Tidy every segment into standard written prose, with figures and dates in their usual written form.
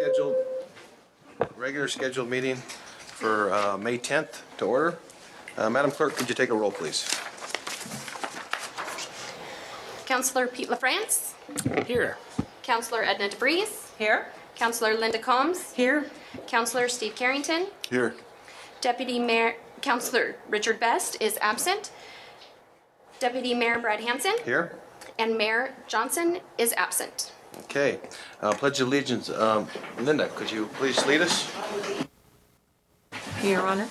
regular scheduled meeting for May 10th to order. Madam Clerk, could you take a roll, please? Councillor Pete LaFrance. Here. Councillor Edna DeVries. Here. Councillor Linda Combs. Here. Councillor Steve Carrington. Here. Deputy Mayor Councillor Richard Best is absent. Deputy Mayor Brad Hansen. Here. And Mayor Johnson is absent. Okay. Pledge of Allegiance. Linda, could you please lead us? Your Honor.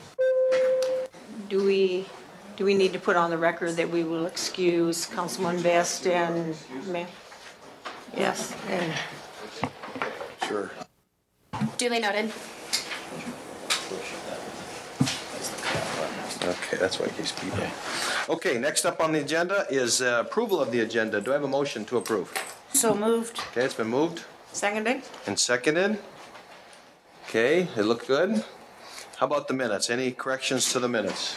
Do we need to put on the record that we will excuse Councilman Best and Mayor? Yes. And Sure. Duly noted. Okay, that's why he's people. Okay, next up on the agenda is approval of the agenda. Do I have a motion to approve? so moved. Okay, it's been moved Seconded? and seconded. Okay, it looked good. How about the minutes? Any corrections to the minutes?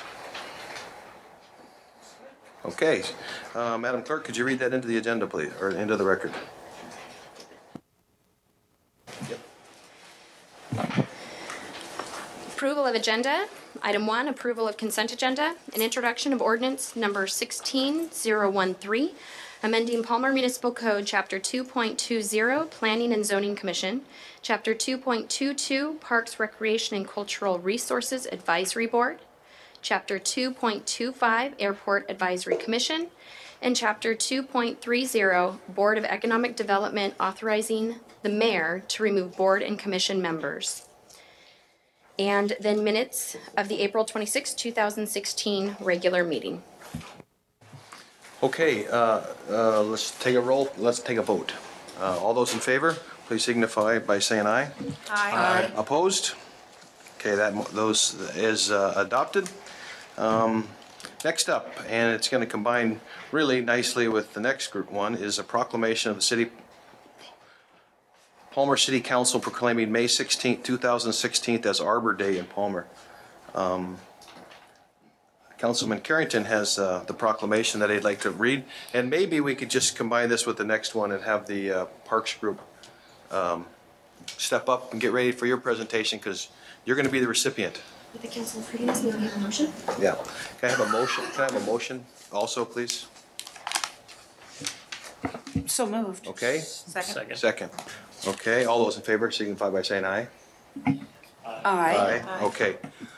Okay, Madam Clerk, could you read that into the agenda, please, or into the record? Approval of agenda. Item 1, approval of consent agenda. An introduction of ordinance number 16013, amending Palmer Municipal Code Chapter 2.20, Planning and Zoning Commission, Chapter 2.22, Parks, Recreation, and Cultural Resources Advisory Board, Chapter 2.25, Airport Advisory Commission, and Chapter 2.30, Board of Economic Development, authorizing the mayor to remove board and commission members. And then minutes of the April 26, 2016 regular meeting. Okay, let's take a roll. Let's take a vote. All those in favor, please signify by saying aye. Aye. Opposed? Okay, those is adopted. Next up, and it's going to combine really nicely with the next group one, is a proclamation of the Palmer City Council proclaiming May 16th, 2016 as Arbor Day in Palmer. Councilman Carrington has the proclamation that he'd like to read, and maybe we could just combine this with the next one and have the Parks Group step up and get ready for your presentation, because you're going to be the recipient. With the council approving this, may we have a motion? Yeah. Can I have a motion? Can I have a motion also, please? So moved. Okay. Second. Second. Okay. All those in favor signify by saying aye. Aye. Okay.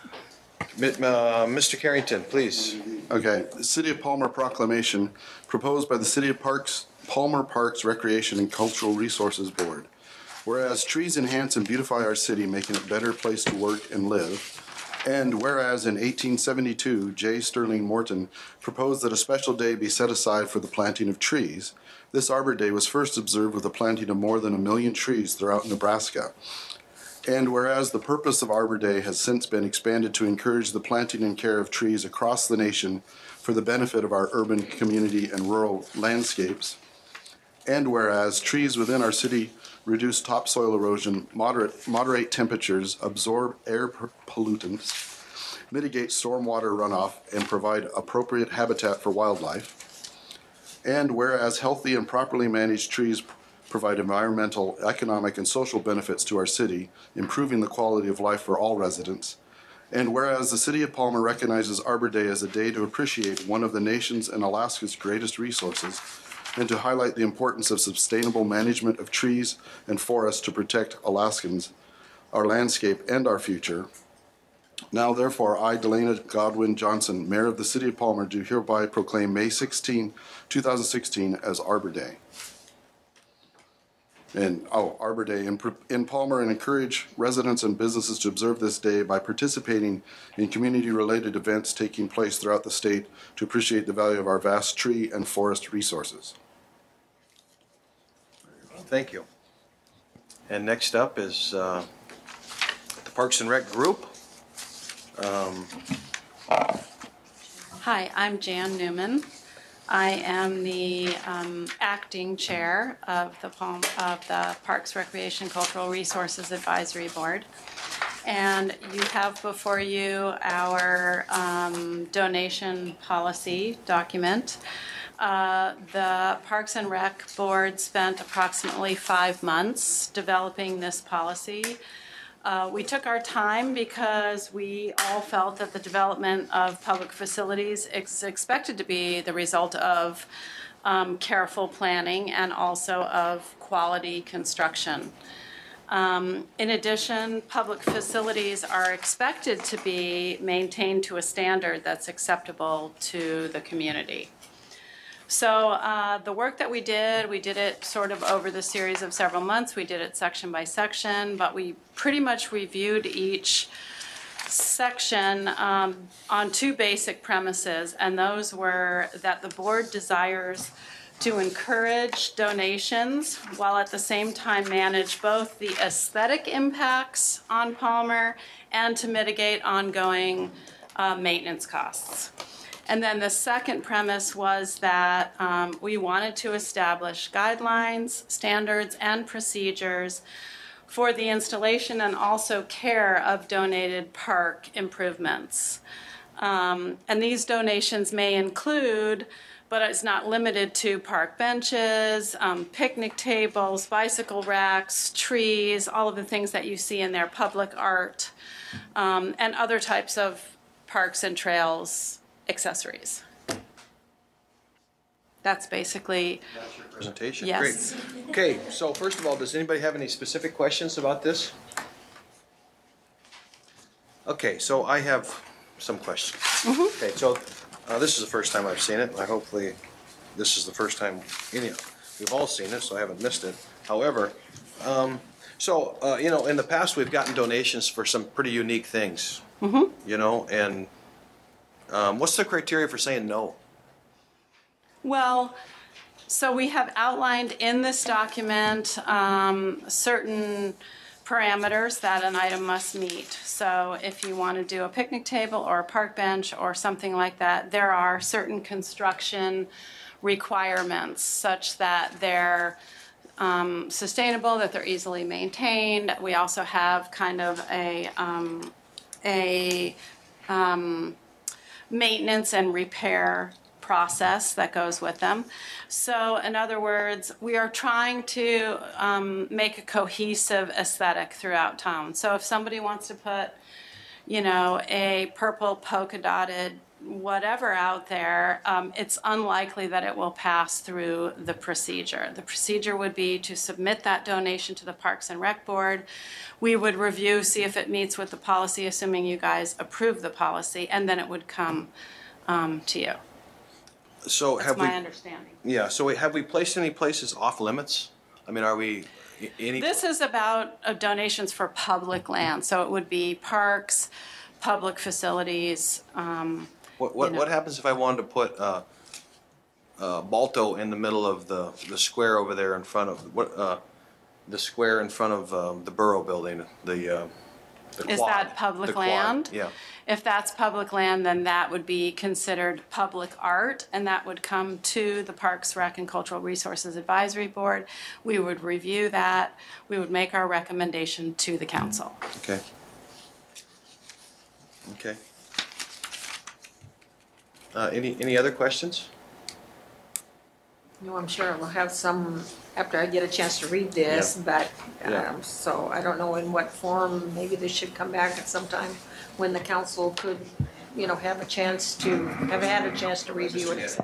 Mr. Carrington, please. Okay, the City of Palmer proclamation proposed by the City of Palmer Parks, Recreation, and Cultural Resources Board. Whereas trees enhance and beautify our city, making it a better place to work and live. And whereas in 1872, J. Sterling Morton proposed that a special day be set aside for the planting of trees, this Arbor Day was first observed with the planting of more than 1 million trees throughout Nebraska. And whereas the purpose of Arbor Day has since been expanded to encourage the planting and care of trees across the nation for the benefit of our urban community and rural landscapes, and whereas trees within our city reduce topsoil erosion, moderate temperatures, absorb air pollutants, mitigate stormwater runoff, and provide appropriate habitat for wildlife, and whereas healthy and properly managed trees provide environmental, economic, and social benefits to our city, improving the quality of life for all residents. And whereas the City of Palmer recognizes Arbor Day as a day to appreciate one of the nation's and Alaska's greatest resources, and to highlight the importance of sustainable management of trees and forests to protect Alaskans, our landscape, and our future. Now, therefore, I, Delana Godwin Johnson, Mayor of the City of Palmer, do hereby proclaim May 16, 2016 as Arbor Day. Arbor Day in Palmer, and encourage residents and businesses to observe this day by participating in community-related events taking place throughout the state to appreciate the value of our vast tree and forest resources. Thank you. And next up is the Parks and Rec Group. Hi, I'm Jan Newman. I am the acting chair of the Parks, Recreation, Cultural Resources Advisory Board. And you have before you our donation policy document. the Parks and Rec Board spent approximately 5 months developing this policy. We took our time because we all felt that the development of public facilities is expected to be the result of careful planning and also of quality construction. In addition, public facilities are expected to be maintained to a standard that's acceptable to the community. So the work that we did it sort of over the series of several months. We did it section by section, but we pretty much reviewed each section on 2 basic premises, and those were that the board desires to encourage donations while at the same time manage both the aesthetic impacts on Palmer and to mitigate ongoing maintenance costs. And then the second premise was that we wanted to establish guidelines, standards, and procedures for the installation and also care of donated park improvements. And these donations may include, but it's not limited to, park benches, picnic tables, bicycle racks, trees, all of the things that you see in their public art, and other types of parks and trails accessories. That's basically, That's your presentation. yes. Great. Okay, so first of all, does anybody have any specific questions about this? Okay, so I have some questions. Okay, so this is the first time I've seen it. Hopefully, this is the first time we've all seen it, so I haven't missed it. However, in the past, we've gotten donations for some pretty unique things. And what's the criteria for saying no? Well, so we have outlined in this document certain parameters that an item must meet. So if you want to do a picnic table or a park bench or something like that, there are certain construction requirements such that they're sustainable, that they're easily maintained. We also have kind of a maintenance and repair process that goes with them. So in other words, we are trying to make a cohesive aesthetic throughout town. So if somebody wants to put, a purple polka dotted whatever out there, it's unlikely that it will pass through the procedure. The procedure would be to submit that donation to the Parks and Rec Board. We would review, see if it meets with the policy, assuming you guys approve the policy, and then it would come to you. So That's have we? my understanding. Yeah. So have we placed any places off limits? I mean, are we any? This is about donations for public land, so it would be parks, public facilities. What happens if I wanted to put Balto in the middle of the square over there in front of the square in front of the Borough Building, the Is quad, that public the quad, land? Yeah. If that's public land, then that would be considered public art, and that would come to the Parks, Rec, and Cultural Resources Advisory Board. We would review that. We would make our recommendation to the council. Okay. Okay. Any other questions? No, I'm sure we'll have some after I get a chance to read this, Yeah. but, Yeah. so I don't know in what form. Maybe this should come back at some time when the council could, have a chance to, have had a chance to review it.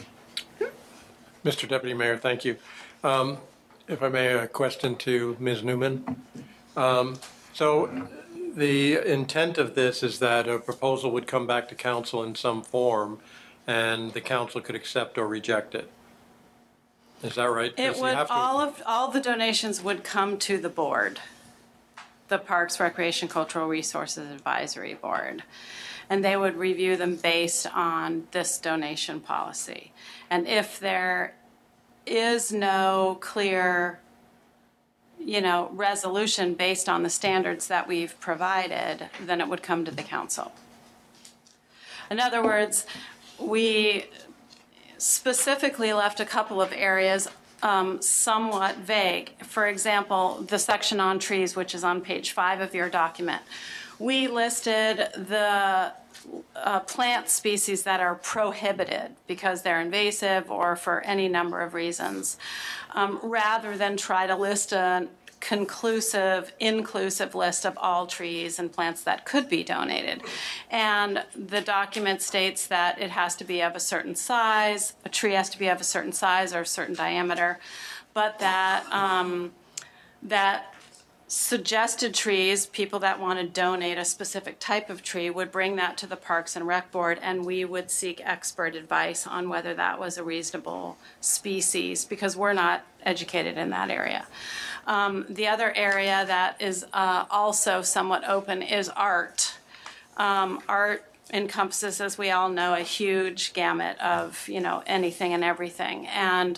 Mr. Deputy Mayor, thank you. If I may, a question to Ms. Newman. So the intent of this is that a proposal would come back to council in some form, and the council could accept or reject it. Is that right? It Does would, have to- all the donations would come to the board, the Parks, Recreation, Cultural Resources Advisory Board. And they would review them based on this donation policy. And if there is no clear, resolution based on the standards that we've provided, then it would come to the council. In other words, we specifically left a couple of areas somewhat vague. For example, the section on trees, which is on page 5 of your document. we listed the plant species that are prohibited because they're invasive or for any number of reasons, rather than try to list a conclusive, inclusive list of all trees and plants that could be donated. And the document states that it has to be of a certain size, a tree has to be of a certain size or a certain diameter, but that that suggested trees, people that want to donate a specific type of tree would bring that to the Parks and Rec Board, and we would seek expert advice on whether that was a reasonable species, because we're not educated in that area. The other area that is also somewhat open is art. Art encompasses, as we all know, a huge gamut of, anything and everything. And,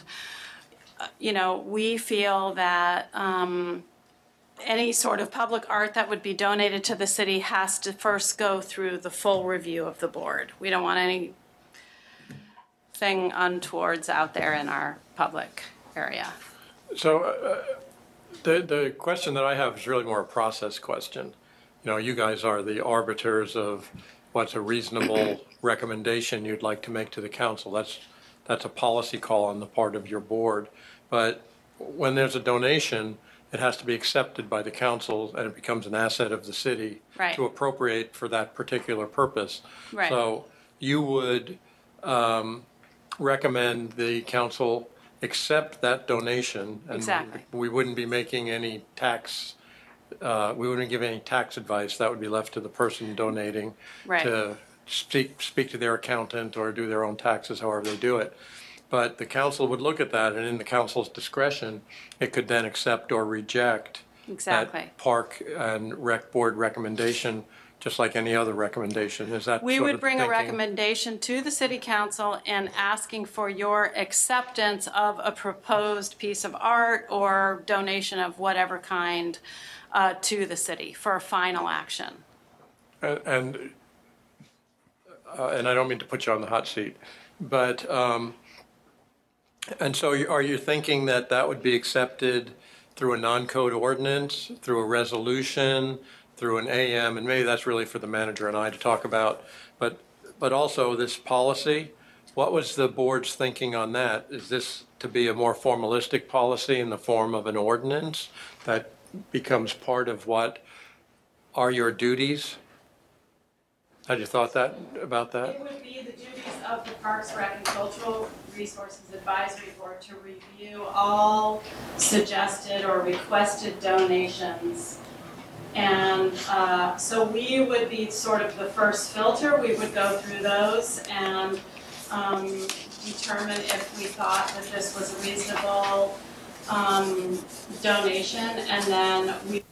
we feel that any sort of public art that would be donated to the city has to first go through the full review of the board. We don't want anything untowards out there in our public area. So the question that I have is really more a process question. You guys are the arbiters of what's a reasonable recommendation you'd like to make to the council. That's a policy call on the part of your board. But when there's a donation, it has to be accepted by the council, and it becomes an asset of the city Right. to appropriate for that particular purpose. Right. So you would recommend the council accept that donation. And Exactly. we wouldn't be making any tax, we wouldn't give any tax advice. That would be left to the person donating Right. to speak to their accountant or do their own taxes, however they do it. But the council would look at that, and in the council's discretion, it could then accept or reject Exactly. that park and rec board recommendation, just like any other recommendation. Is that We sort would of bring a thinking? recommendation to the city council and asking for your acceptance of a proposed piece of art or donation of whatever kind to the city for a final action. And I don't mean to put you on the hot seat, but, and so are you thinking that that would be accepted through a non-code ordinance, through a resolution, through an AM, and maybe that's really for the manager and I to talk about, but also this policy, what was the board's thinking on that? Is this to be a more formalistic policy in the form of an ordinance that becomes part of what are your duties? Had you thought about that? It would be the duties of the Parks, Rec, and Cultural Resources Advisory Board to review all suggested or requested donations. And so we would be sort of the first filter. We would go through those and determine if we thought that this was a reasonable donation, and then we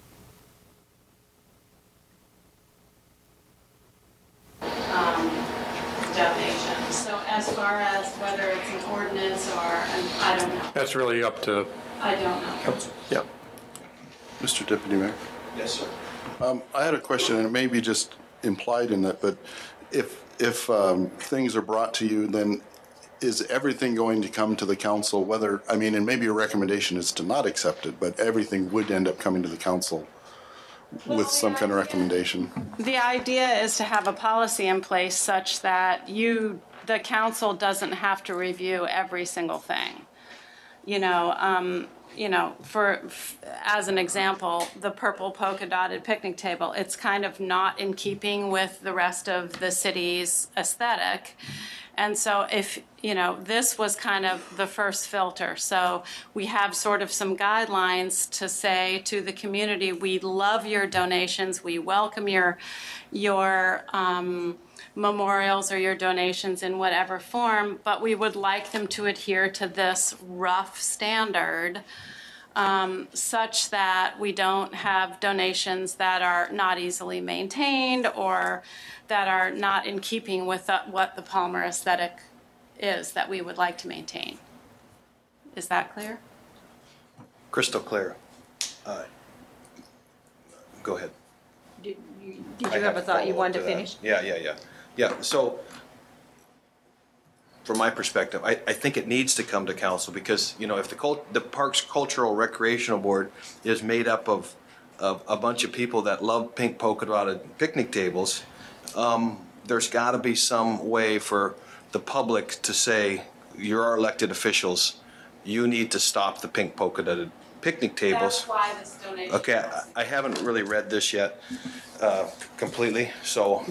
donation. So as far as whether it's an ordinance or, I don't know. That's really up to, I don't know. yeah. Mr. Deputy Mayor? Yes, sir. I had a question, and it may be just implied in that, but if things are brought to you, then is everything going to come to the council, whether, and maybe your recommendation is to not accept it, but everything would end up coming to the council with some kind of recommendation? The idea is to have a policy in place such that the council doesn't have to review every single thing. As an example, the purple polka dotted picnic table, it's kind of not in keeping with the rest of the city's aesthetic. And so this was kind of the first filter. So we have sort of some guidelines to say to the community, we love your donations, we welcome your memorials or your donations in whatever form, but we would like them to adhere to this rough standard such that we don't have donations that are not easily maintained or that are not in keeping with what the Palmer aesthetic is that we would like to maintain. Is that clear? Crystal clear. Go ahead. Did you have a thought you wanted to finish? Yeah, so from my perspective, I think it needs to come to council because, if the Parks Cultural Recreational Board is made up of a bunch of people that love pink polka dotted picnic tables, there's got to be some way for the public to say, you're our elected officials, you need to stop the pink polka dotted picnic tables. That's why this donation. Okay, I haven't really read this yet completely, so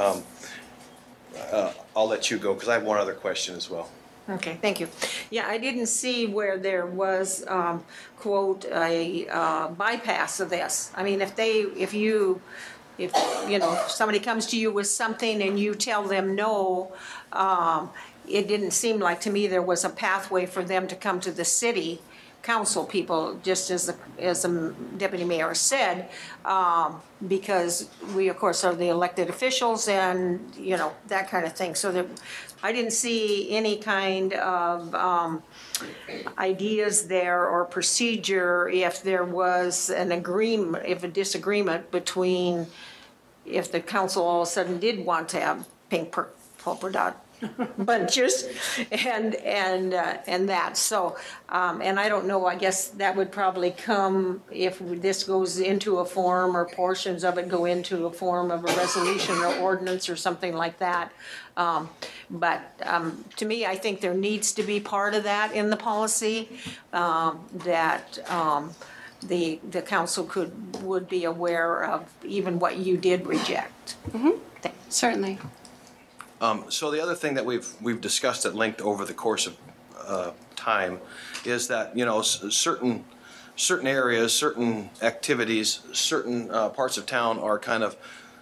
I'll let you go, because I have one other question as well. Okay, thank you. Yeah, I didn't see where there was, quote, a bypass of this. I mean, if you know, if somebody comes to you with something and you tell them no, it didn't seem like to me there was a pathway for them to come to the city council people, just as the deputy mayor said, because we, of course, are the elected officials and, you know, that kind of thing. So that I didn't see any kind of ideas there or procedure if there was an agreement, if a disagreement between, if the council all of a sudden did want to have pink polka dot bunches and that. So, and I don't know, I guess that would probably come if this goes into a form or portions of it go into a form of a resolution or ordinance or something like that. But to me, I think there needs to be part of that in the policy, that the council would be aware of even what you did reject. Certainly. So the other thing that we've discussed at length over the course of time is that, you know, certain areas, certain activities, certain parts of town are kind of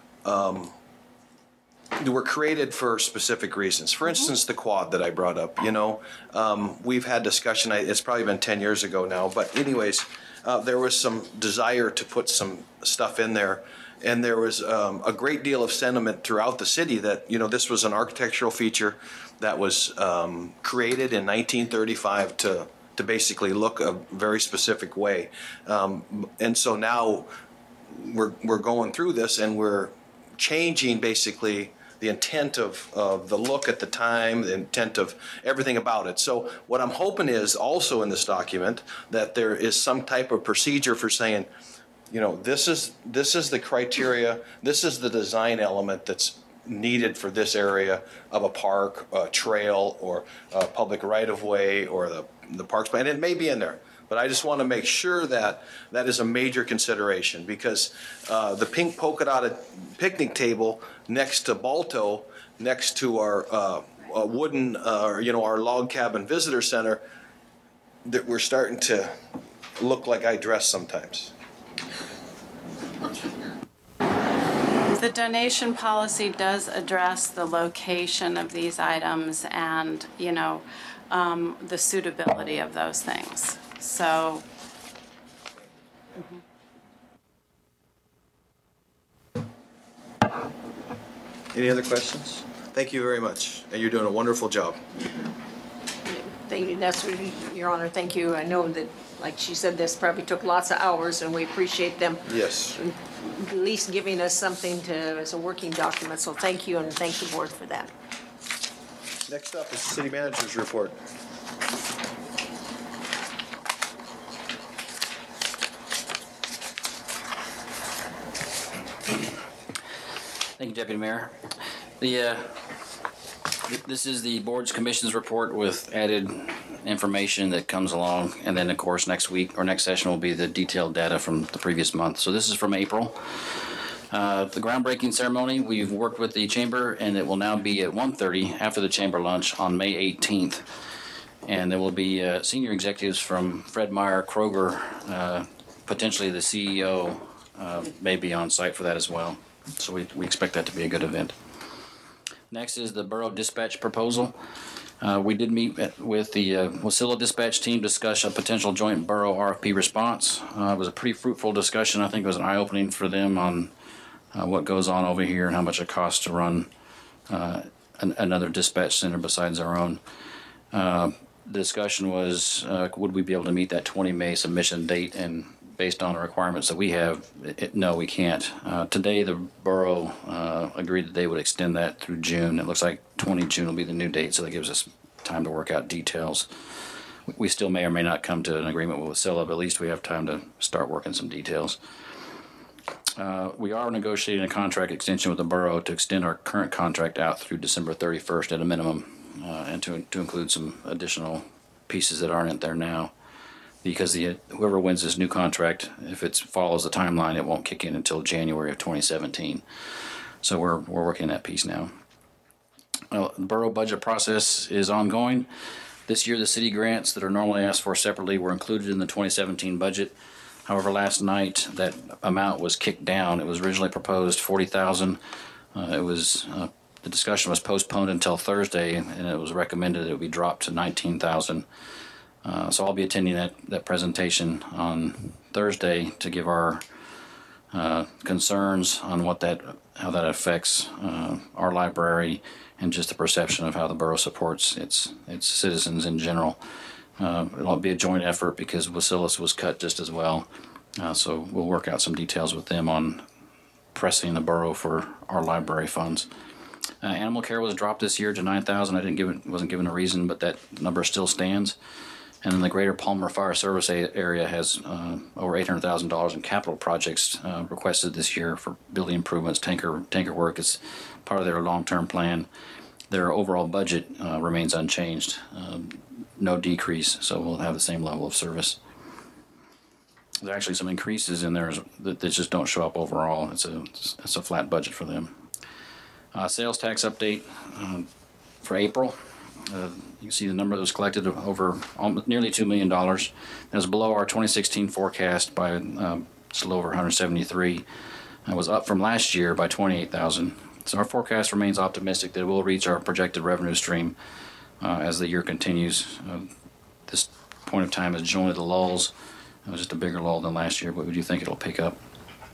were created for specific reasons. For instance, the quad that I brought up, you know, we've had discussion, it's probably been 10 years ago now, but anyways, there was some desire to put some stuff in there. And there was a great deal of sentiment throughout the city that, you know, this was an architectural feature that was created in 1935 to basically look a very specific way. And so now we're going through this and we're changing basically the intent of the look at the time, the intent of everything about it. So what I'm hoping is also in this document that there is some type of procedure for saying, you know, this is the criteria, this is the design element that's needed for this area of a park, a trail, or a public right-of-way, or the parks plan. And it may be in there, but I just want to make sure that that is a major consideration, because the pink polka dotted picnic table next to Balto, next to our wooden, you know, our log cabin visitor center, that we're starting to look like I dress sometimes. The donation policy does address the location of these items and, you know, the suitability of those things. So. Any other questions? Thank you very much, and you're doing a wonderful job. Thank you, that's what, Your Honor, thank you. I know that, like she said, this probably took lots of hours, and we appreciate them Yes. at least giving us something as a working document, so thank you, and thank the board for that. Next up is the city manager's report. Thank you, Deputy Mayor. This is the board's commissions report with added information that comes along, and then of course next week or next session will be the detailed data from the previous month. So this is from April. The groundbreaking ceremony, we've worked with the chamber, and it will now be at 1:30 after the chamber lunch on May 18th. And there will be senior executives from Fred Meyer, Kroger, potentially the CEO may be on site for that as well. So we expect that to be a good event. Next is the borough dispatch proposal. We did meet with the Wasilla dispatch team, discuss a potential joint borough RFP response. It was a pretty fruitful discussion. I think it was an eye-opening for them on what goes on over here and how much it costs to run another dispatch center besides our own. The discussion was, would we be able to meet that 20 May submission date? And based on the requirements that we have, no, we can't. Today, the borough agreed that they would extend that through June. It looks like 20 June will be the new date, so that gives us time to work out details. We still may or may not come to an agreement with Wasilla, but at least we have time to start working some details. We are negotiating a contract extension with the borough to extend our current contract out through December 31st at a minimum, and to include some additional pieces that aren't in there now. Because whoever wins this new contract, if it follows the timeline, it won't kick in until January of 2017. So we're working that piece now. The borough budget process is ongoing. This year, the city grants that are normally asked for separately were included in the 2017 budget. However, last night that amount was kicked down. It was originally proposed $40,000. The discussion was postponed until Thursday, and it was recommended it would be dropped to $19,000. So I'll be attending that presentation on Thursday to give our concerns on how that affects our library and just the perception of how the borough supports its citizens in general. It'll be a joint effort because Wasilla was cut just as well. So we'll work out some details with them on pressing the borough for our library funds. Animal care was dropped this year to $9,000. Wasn't given a reason, but that number still stands. And then the Greater Palmer Fire Service area has over $800,000 in capital projects requested this year for building improvements, tanker work. It's part of their long-term plan. Their overall budget remains unchanged, no decrease, so we'll have the same level of service. There's actually some increases in there that just don't show up overall. It's a flat budget for them. Sales tax update for April. You can see the number that was collected of over nearly $2 million. That was below our 2016 forecast by just a little over 173. It was up from last year by 28,000. So our forecast remains optimistic that it will reach our projected revenue stream as the year continues. This point of time is generally the lulls. It was just a bigger lull than last year, but we do think it'll pick up.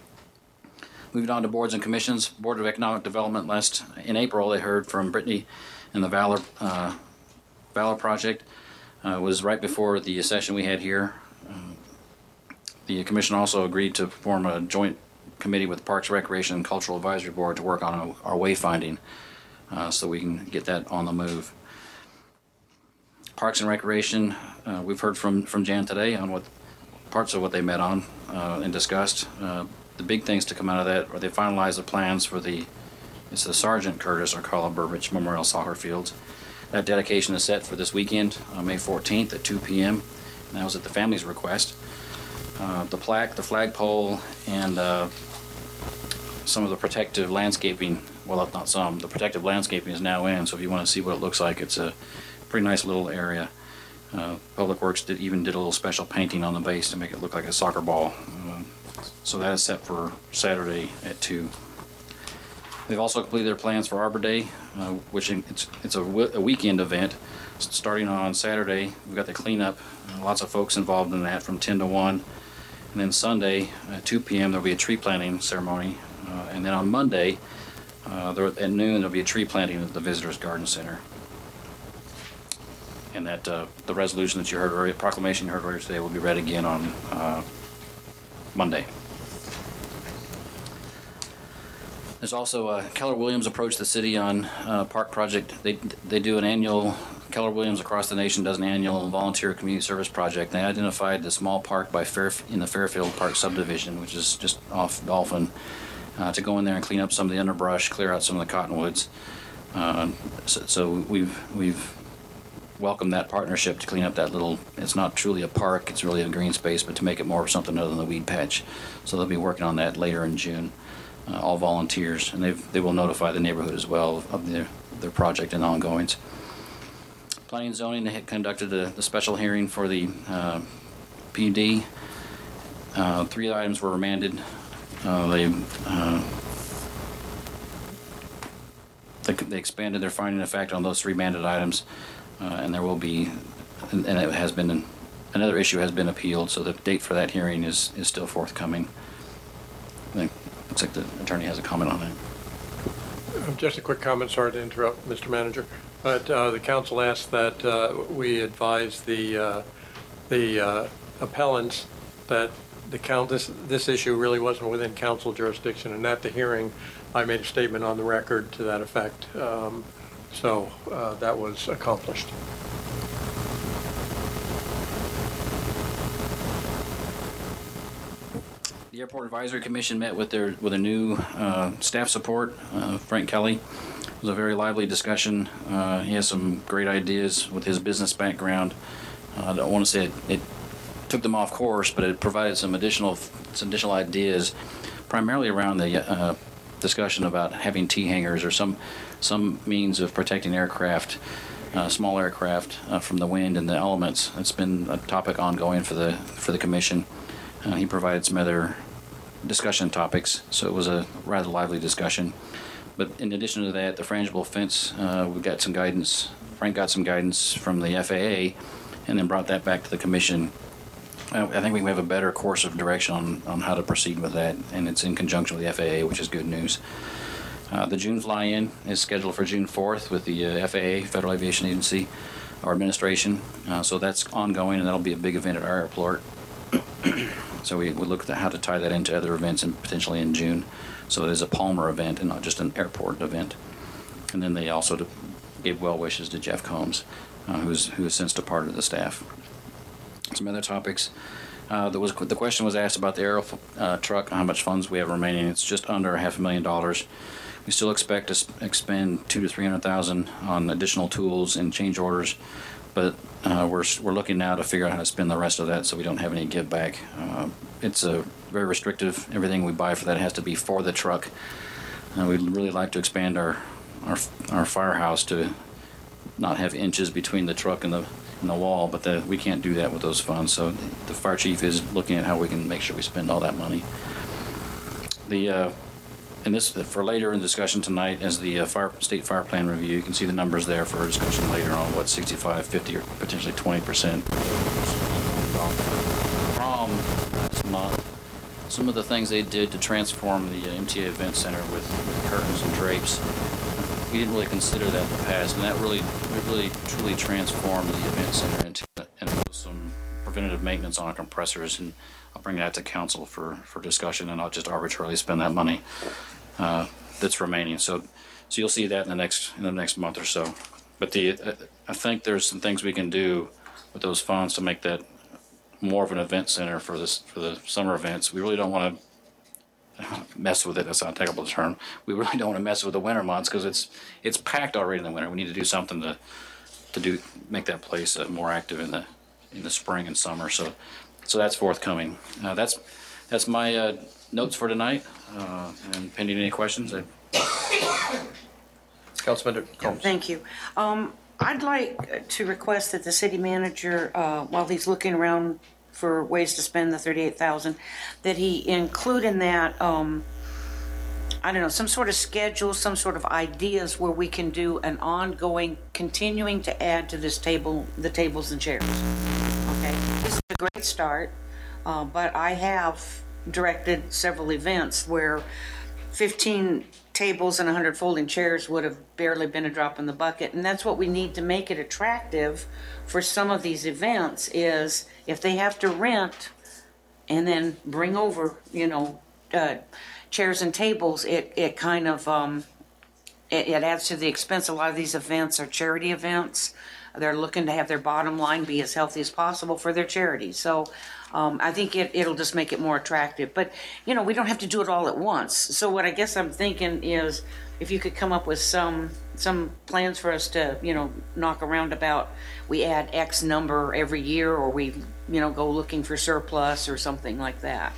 Moving on to boards and commissions. Board of Economic Development in April, they heard from Brittany and the Valor Project. Was right before the session we had here. The commission also agreed to form a joint committee with Parks, Recreation, and Cultural Advisory Board to work on our wayfinding so we can get that on the move. Parks and Recreation, we've heard from Jan today on what parts of what they met on and discussed. The big things to come out of that are they finalized the plans for it's the Sergeant Curtis or Carla Burbridge Memorial Soccer Fields. That dedication is set for this weekend, May 14th at 2 p.m. And that was at the family's request. The plaque, the flagpole, and some of the protective landscaping, well, not some, the protective landscaping is now in, so if you want to see what it looks like, it's a pretty nice little area. Public Works even did a little special painting on the base to make it look like a soccer ball. So that is set for Saturday at 2. They've also completed their plans for Arbor Day, which it's a weekend event. Starting on Saturday, we've got the cleanup. Lots of folks involved in that from 10 to 1. And then Sunday at 2 p.m. there'll be a tree planting ceremony. And then on Monday at noon there'll be a tree planting at the Visitors Garden Center. And that the resolution that you heard earlier, proclamation you heard earlier today, will be read again on Monday. There's also Keller Williams approached the city on park project. They do an annual, Keller Williams across the nation does an annual volunteer community service project. They identified the small park in the Fairfield Park subdivision, which is just off Dolphin, to go in there and clean up some of the underbrush, clear out some of the cottonwoods. So we've welcomed that partnership to clean up that little, it's not truly a park, it's really a green space, but to make it more of something other than the weed patch. So they'll be working on that later in June. All volunteers, and they will notify the neighborhood as well of their project and ongoings. Planning and Zoning, they had conducted the special hearing for the PD. 3 items were remanded. They expanded their finding of fact on those 3 remanded items, and there will be, and it has been, another issue has been appealed, so the date for that hearing is still forthcoming. Looks like the attorney has a comment on that. Just a quick comment, sorry to interrupt, Mr. Manager, but the council asked that we advise the appellants that this issue really wasn't within council jurisdiction, and at the hearing, I made a statement on the record to that effect. So that was accomplished. The Airport Advisory Commission met with a new staff support, Frank Kelly. It was a very lively discussion. He has some great ideas with his business background. I don't want to say it took them off course, but it provided some additional ideas, primarily around the discussion about having T-hangers or some means of protecting aircraft, small aircraft, from the wind and the elements. It's been a topic ongoing for the commission. He provided some other discussion topics, so it was a rather lively discussion. But in addition to that, the frangible fence, we got some guidance. Frank got some guidance from the FAA, and then brought that back to the commission. I think we have a better course of direction on how to proceed with that, and it's in conjunction with the FAA, which is good news. The June fly-in is scheduled for June 4th with the FAA, Federal Aviation Agency, our administration. So that's ongoing, and that'll be a big event at our airport. So we look at how to tie that into other events and potentially in June. So it is a Palmer event and not just an airport event. And then they also gave well wishes to Jeff Combs, who has since departed the staff. Some other topics. The question was asked about the aerial truck, how much funds we have remaining. It's just under $500,000. We still expect to expend $200,000 to $300,000 on additional tools and change orders, but we're looking now to figure out how to spend the rest of that so we don't have any give back. It's a very restrictive. Everything we buy for that has to be for the truck. We'd really like to expand our firehouse to not have inches between the truck and the wall, but we can't do that with those funds. So the fire chief is looking at how we can make sure we spend all that money. And this for later in discussion tonight is the state fire plan review. You can see the numbers there for discussion later on, what 65, 50, or potentially 20%. From last month, some of the things they did to transform the MTA Event Center with curtains and drapes, we didn't really consider that in the past, and that really truly transformed the event center into some preventative maintenance on our compressors, and I'll bring that to council for discussion, and not just arbitrarily spend that money that's remaining. So you'll see that in the next month or so. But I think there's some things we can do with those funds to make that more of an event center for the summer events. We really don't want to mess with it. That's not a technical term. We really don't want to mess with the winter months because it's packed already in the winter. We need to do something to make that place more active in the spring and summer. So that's forthcoming. That's my notes for tonight. And pending any questions, Councilman Combs. Thank you. I'd like to request that the city manager, while he's looking around for ways to spend the $38,000, that he include in that, I don't know, some sort of schedule, some sort of ideas where we can do an ongoing, continuing to add to this table, the tables and chairs. Okay, this is a great start, but I have directed several events where 15 tables and 100 folding chairs would have barely been a drop in the bucket, and that's what we need to make it attractive for some of these events. Is if they have to rent and then bring over, chairs and tables, it kind of it adds to the expense. A lot of these events are charity events. They're looking to have their bottom line be as healthy as possible for their charity. So I think it'll just make it more attractive. But, we don't have to do it all at once. So what I guess I'm thinking is if you could come up with some plans for us to, knock around about, we add X number every year, or we, go looking for surplus or something like that.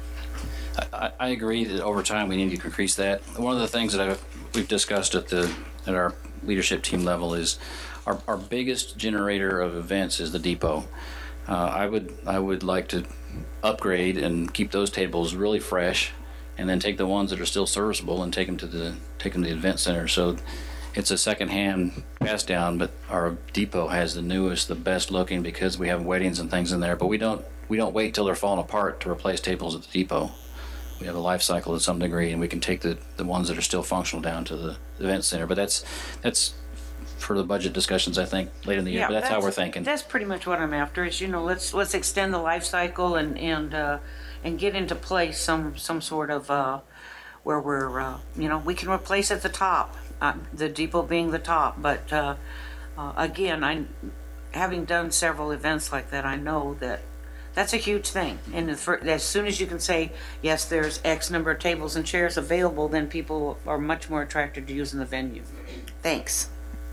I agree that over time we need to increase that. One of the things that we've discussed at our leadership team level is our biggest generator of events is the depot. I would like to upgrade and keep those tables really fresh, and then take the ones that are still serviceable and take them to the event center. So it's a second-hand pass down, but our depot has the newest, the best looking, because we have weddings and things in there. But we don't wait till they're falling apart to replace tables at the depot. We have a life cycle to some degree, and we can take the ones that are still functional down to the event center. But that's for the budget discussions, I think, later in the year. But that's how we're thinking. That's pretty much what I'm after. Is let's extend the life cycle and get into place some sort of where we're we can replace at the top, the depot being the top. But again, having done several events like that, I know that That's a huge thing. And as soon as you can say, yes, there's X number of tables and chairs available, then people are much more attracted to using the venue. Thanks.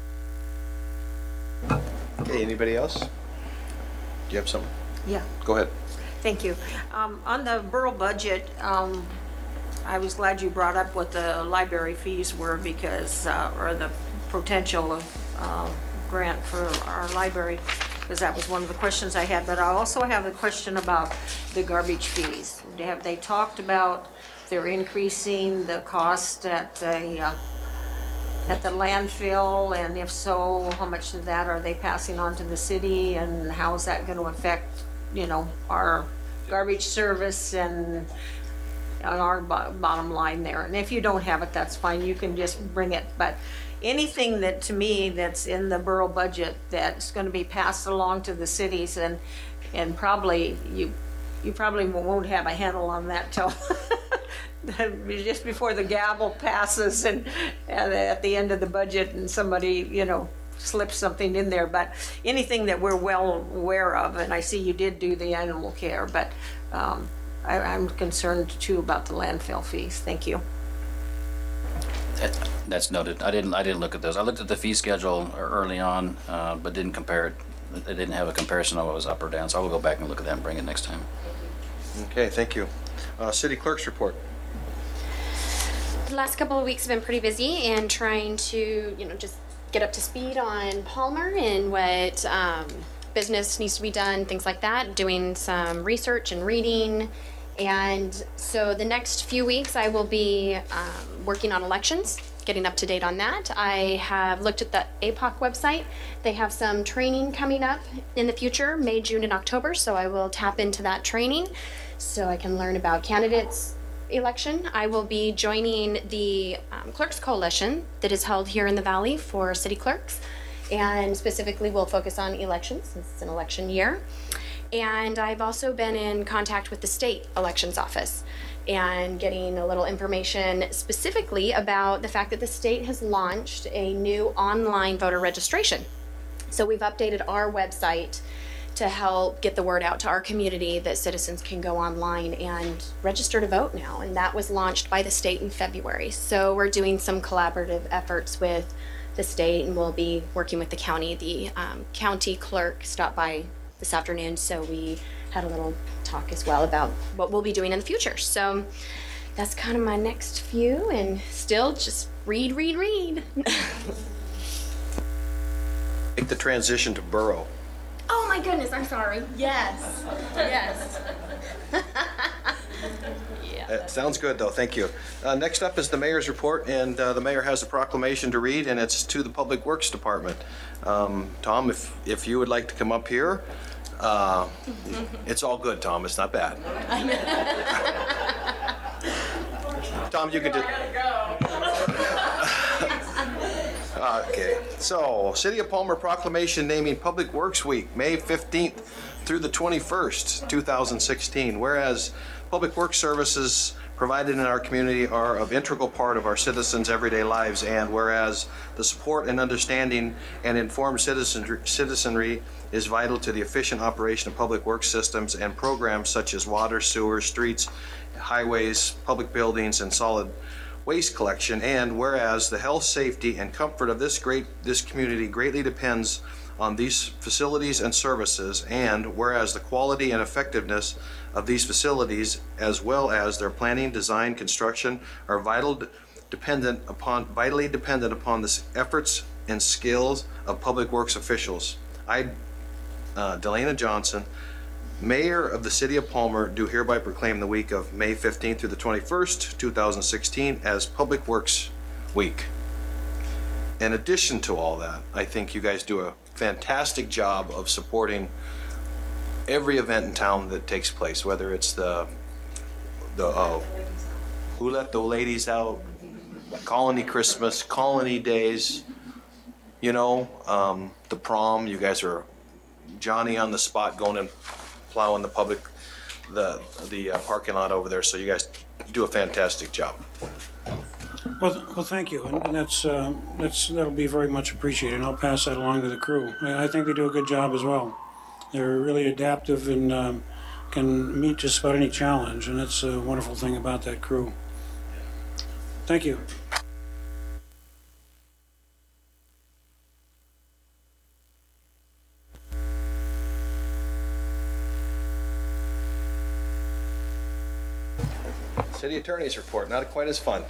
Okay, anybody else? Do you have something? Yeah. Go ahead. Thank you. On the borough budget, I was glad you brought up what the library fees were because, or the potential of grant for our library, because that was one of the questions I had. But I also have a question about the garbage fees. Have they talked about they're increasing the cost at the landfill? And if so, how much of that are they passing on to the city? And how is that going to affect, our garbage service and our bottom line there? And if you don't have it, that's fine, you can just bring it. But anything that, to me, that's in the borough budget that's going to be passed along to the cities, and probably, you probably won't have a handle on that till just before the gavel passes and at the end of the budget and somebody, slip something in there. But anything that we're well aware of, and I see you did do the animal care, but I'm concerned too about the landfill fees. Thank you. That's noted. I didn't look at those. I looked at the fee schedule early on, but didn't compare it. It didn't have a comparison of what was up or down, so I will go back and look at that and bring it next time. Okay, thank you. City clerk's report. The last couple of weeks have been pretty busy and trying to, just get up to speed on Palmer and what business needs to be done, things like that, doing some research and reading. And so the next few weeks I will be working on elections, getting up to date on that. I have looked at the APOC website. They have some training coming up in the future, May, June, and October, so I will tap into that training so I can learn about candidates' election. I will be joining the Clerks Coalition that is held here in the Valley for city clerks, and specifically we'll focus on elections since it's an election year. And I've also been in contact with the state elections office and getting a little information specifically about the fact that the state has launched a new online voter registration. So we've updated our website to help get the word out to our community that citizens can go online and register to vote now. And that was launched by the state in February. So we're doing some collaborative efforts with the state, and we'll be working with the county. The county clerk stopped by this afternoon, so we had a little talk as well about what we'll be doing in the future. So that's kind of my next few, and still just read. Make the transition to borough. Oh my goodness, I'm sorry. Yes. Sounds good, though. Thank you. Next up is the mayor's report, and the mayor has a proclamation to read, and it's to the Public Works Department. Tom, if you would like to come up here. It's all good, Tom. It's not bad. Tom, you can just... Okay, so City of Palmer proclamation naming Public Works Week, May 15th through the 21st, 2016. Whereas public works services provided in our community are of integral part of our citizens' everyday lives, and whereas the support and understanding and informed citizenry is vital to the efficient operation of public works systems and programs such as water, sewer, streets, highways, public buildings, and solid waste collection, and whereas the health, safety, and comfort of this community greatly depends on these facilities and services, and whereas the quality and effectiveness of these facilities, as well as their planning, design, construction, are vitally dependent upon the efforts and skills of public works officials. I, Delana Johnson, Mayor of the City of Palmer, do hereby proclaim the week of May 15th through the 21st, 2016 as Public Works Week. In addition to all that, I think you guys do a fantastic job of supporting every event in town that takes place, whether it's the Who Let the Ladies Out, Colony Christmas, Colony Days, the prom. You guys are Johnny on the spot going and plowing the parking lot over there. So you guys do a fantastic job. Well, thank you, and that'll be very much appreciated, and I'll pass that along to the crew. I think they do a good job as well. They're really adaptive in can meet just about any challenge, and that's a wonderful thing about that crew. Thank you. City Attorney's report, not quite as fun.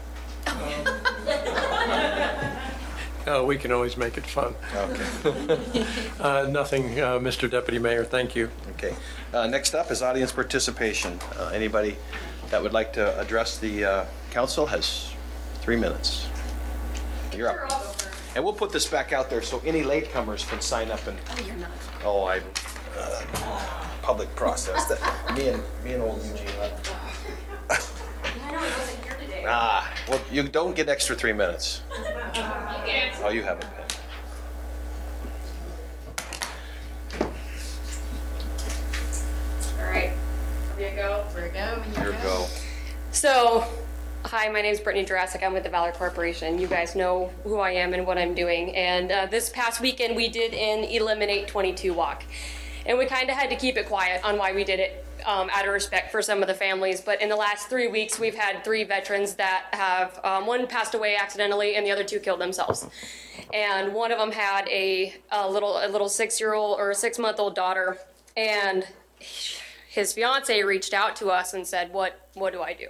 We can always make it fun. Okay. Nothing, Mr. Deputy Mayor, thank you. Okay. Next up is audience participation. Anybody that would like to address the council has 3 minutes. You're up. And we'll put this back out there so any latecomers can sign up and. Oh, you're not. Oh, I. Public process. That me and old Eugene. I know I wasn't here today. Well, you don't get extra 3 minutes. Oh, you have a pen. All right, here we go. Here we go. So, hi, my name is Brittany Jurassic. I'm with the Valor Corporation. You guys know who I am and what I'm doing. And this past weekend, we did an Eliminate 22 walk. And we kind of had to keep it quiet on why we did it, out of respect for some of the families. But in the last 3 weeks, we've had 3 veterans that have, one passed away accidentally and the other 2 killed themselves. And one of them had a little 6-year-old or a 6-month-old daughter. And his fiance reached out to us and said, what do I do?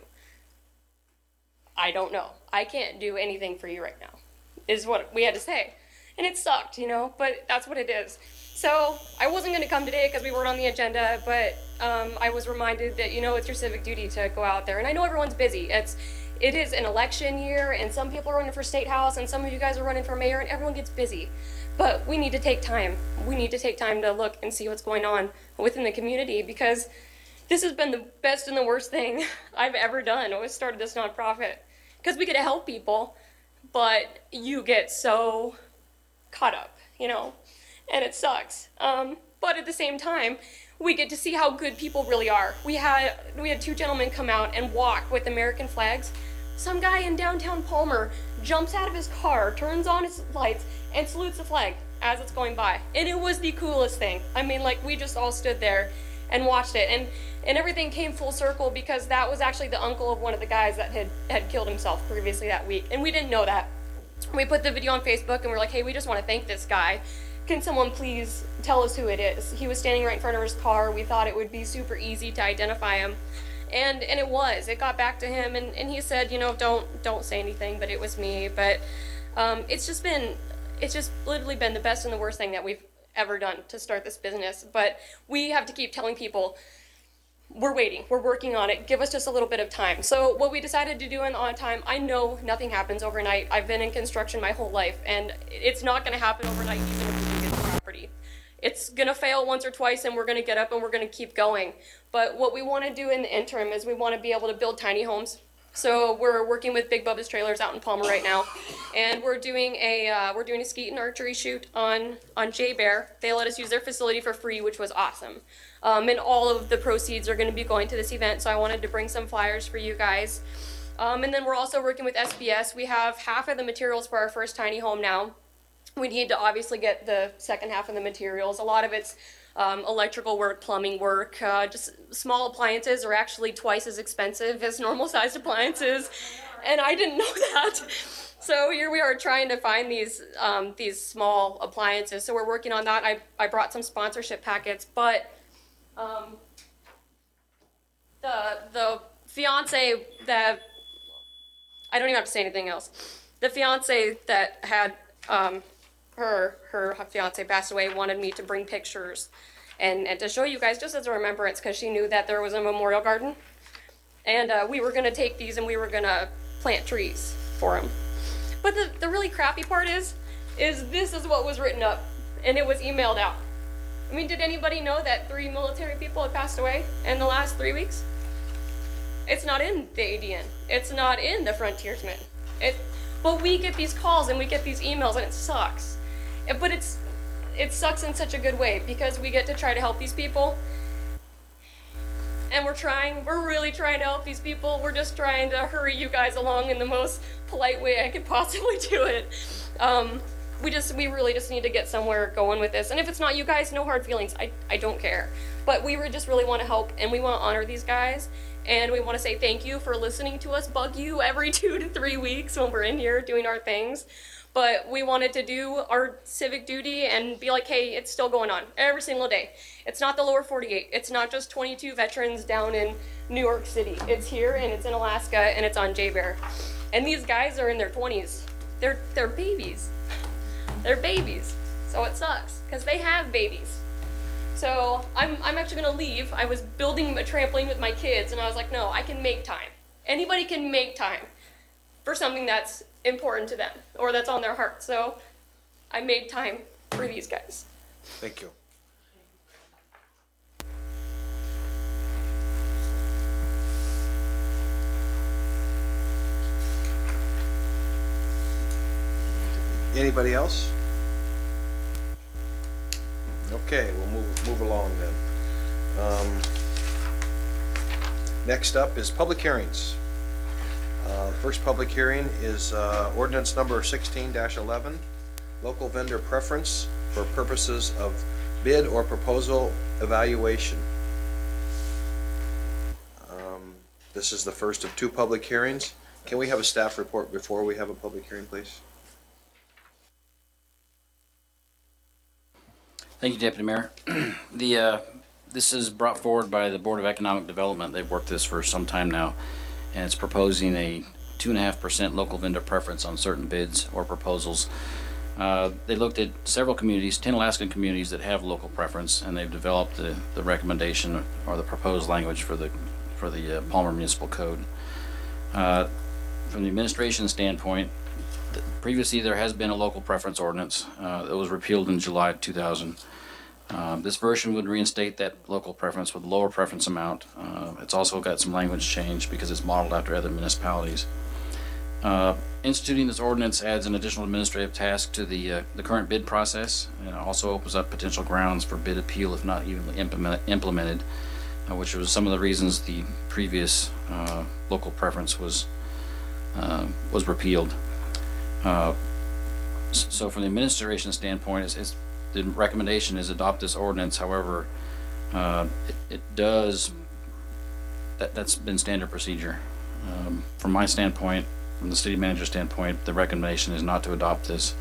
I don't know. I can't do anything for you right now, is what we had to say. And it sucked, but that's what it is. So I wasn't going to come today because we weren't on the agenda, but I was reminded that, it's your civic duty to go out there. And I know everyone's busy. It is an election year, and some people are running for state house, and some of you guys are running for mayor, and everyone gets busy. But we need to take time. We need to take time to look and see what's going on within the community, because this has been the best and the worst thing I've ever done. I started this nonprofit because we get to help people, but you get so caught up, and it sucks. But at the same time, we get to see how good people really are. We had 2 gentlemen come out and walk with American flags. Some guy in downtown Palmer jumps out of his car, turns on his lights, and salutes the flag as it's going by. And it was the coolest thing. I mean, we just all stood there and watched it. And everything came full circle because that was actually the uncle of one of the guys that had killed himself previously that week. And we didn't know that. We put the video on Facebook and we're like, hey, we just want to thank this guy. Can someone please tell us who it is? He was standing right in front of his car. We thought it would be super easy to identify him. And it was. It got back to him and he said, don't say anything, but it was me. But it's just literally been the best and the worst thing that we've ever done to start this business. But we have to keep telling people, we're waiting, we're working on it, give us just a little bit of time. So what we decided to do in on time, I know nothing happens overnight. I've been in construction my whole life, and it's not going to happen overnight even if we get the property. It's going to fail once or twice, and we're going to get up and we're going to keep going. But what we want to do in the interim is we want to be able to build tiny homes. So we're working with Big Bubba's Trailers out in Palmer right now, and we're doing a skeet and archery shoot on Jay Bear. They let us use their facility for free, which was awesome. And all of the proceeds are going to be going to this event, so I wanted to bring some flyers for you guys. And then we're also working with SBS. We have half of the materials for our first tiny home now. We need to obviously get the second half of the materials. A lot of it's electrical work, plumbing work. Just small appliances are actually twice as expensive as normal sized appliances, and I didn't know that. So here we are trying to find these small appliances. So we're working on that. I brought some sponsorship packets, but the fiance that I don't even have to say anything else. The fiance that had her fiance passed away wanted me to bring pictures and to show you guys just as a remembrance, because she knew that there was a memorial garden, and we were going to take these and we were going to plant trees for him. But the really crappy part is this is what was written up, and it was emailed out. I mean, did anybody know that 3 military people had passed away in the last 3 weeks? It's not in the ADN. It's not in the Frontiersman. But we get these calls and we get these emails, and it sucks. But it sucks in such a good way, because we get to try to help these people. And we're really trying to help these people. We're just trying to hurry you guys along in the most polite way I could possibly do it. we really just need to get somewhere going with this. And if it's not you guys, no hard feelings. I don't care. But we just really want to help, and we want to honor these guys. And we want to say thank you for listening to us bug you every 2 to 3 weeks when we're in here doing our things. But we wanted to do our civic duty and be like, hey, it's still going on every single day. It's not the lower 48. It's not just 22 veterans down in New York City. It's here, and it's in Alaska, and it's on J-Bear. And these guys are in their 20s. They're babies. They're babies. So it sucks, because they have babies. So I'm actually going to leave. I was building a trampoline with my kids, and I was like, no, I can make time. Anybody can make time for something that's important to them or that's on their heart. So I made time for these guys. Thank you. Anybody else? Okay, we'll move along then. Next up is public hearings. First public hearing is ordinance number 16-11, local vendor preference for purposes of bid or proposal evaluation. This is the first of 2 public hearings. Can we have a staff report before we have a public hearing, please? Thank you, Deputy Mayor. This is brought forward by the Board of Economic Development. They've worked this for some time now, and it's proposing a 2.5% local vendor preference on certain bids or proposals. They looked at several communities, 10 Alaskan communities that have local preference, and they've developed the recommendation or the proposed language for the Palmer Municipal Code. From the administration standpoint, previously there has been a local preference ordinance that was repealed in July 2000. This version would reinstate that local preference with lower preference amount. It's also got some language change because it's modeled after other municipalities. Instituting this ordinance adds an additional administrative task to the current bid process, and it also opens up potential grounds for bid appeal if not even implemented, which was some of the reasons the previous local preference was repealed. So from the administration standpoint, the recommendation is adopt this ordinance. However, that's been standard procedure. From my standpoint, from the city manager's standpoint, the recommendation is not to adopt this.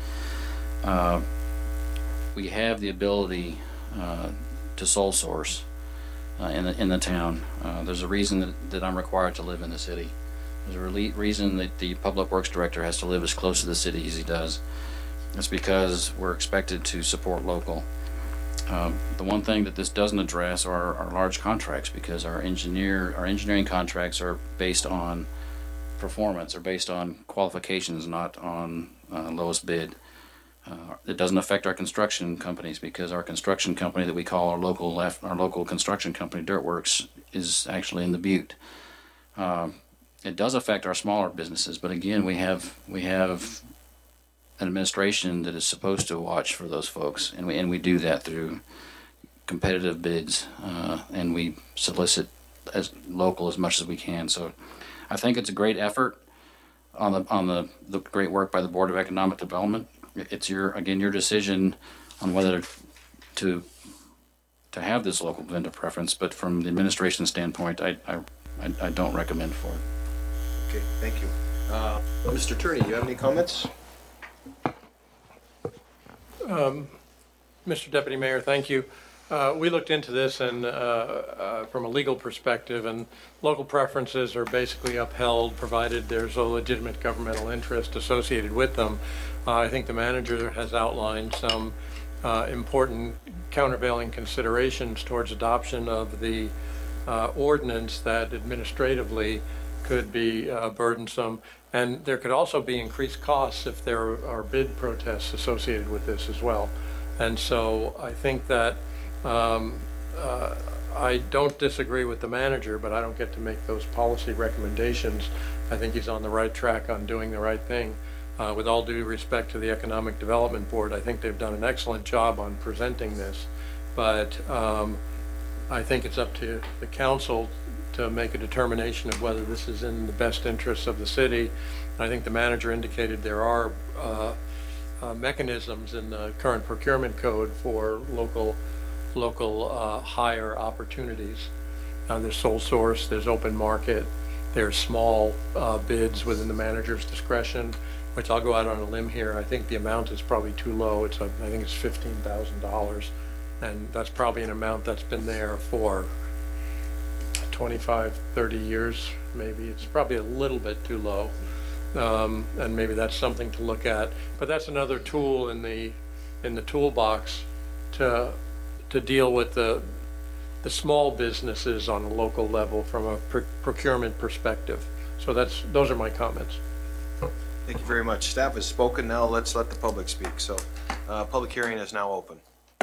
We have the ability to sole source in the town. There's a reason that I'm required to live in the city. There's a reason that the Public Works Director has to live as close to the city as he does. It's because we're expected to support local. The one thing that this doesn't address are our large contracts, because our engineering contracts are based on performance, are based on qualifications, not on lowest bid. It doesn't affect our construction companies, because our construction company that we call our local construction company, Dirtworks, is actually in the Butte. It does affect our smaller businesses, but again, we have an administration that is supposed to watch for those folks, and we do that through competitive bids, and we solicit as local as much as we can. So I think it's a great effort on the great work by the Board of Economic Development. It's your decision on whether to have this local vendor preference, but from the administration standpoint, I don't recommend for it. Okay, thank you. Mr. Turney, you have any comments? Mr. Deputy Mayor, thank you. We looked into this and from a legal perspective, and local preferences are basically upheld provided there's a legitimate governmental interest associated with them. I think the manager has outlined some important countervailing considerations towards adoption of the ordinance that administratively could be burdensome. And there could also be increased costs if there are bid protests associated with this as well. And so I think that I don't disagree with the manager, but I don't get to make those policy recommendations. I think he's on the right track on doing the right thing. With all due respect to the Economic Development Board, I think they've done an excellent job on presenting this. But I think it's up to the council to make a determination of whether this is in the best interests of the city. I think the manager indicated there are mechanisms in the current procurement code for local hire opportunities. There's sole source, there's open market, there's small bids within the manager's discretion, which I'll go out on a limb here. I think the amount is probably too low. I think it's $15,000. And that's probably an amount that's been there for 25, 30 years, maybe. It's probably a little bit too low. And maybe that's something to look at. But that's another tool in the toolbox to deal with the small businesses on a local level from a procurement perspective. So those are my comments. Thank you very much. Staff has spoken. Now let's let the public speak. So, public hearing is now open.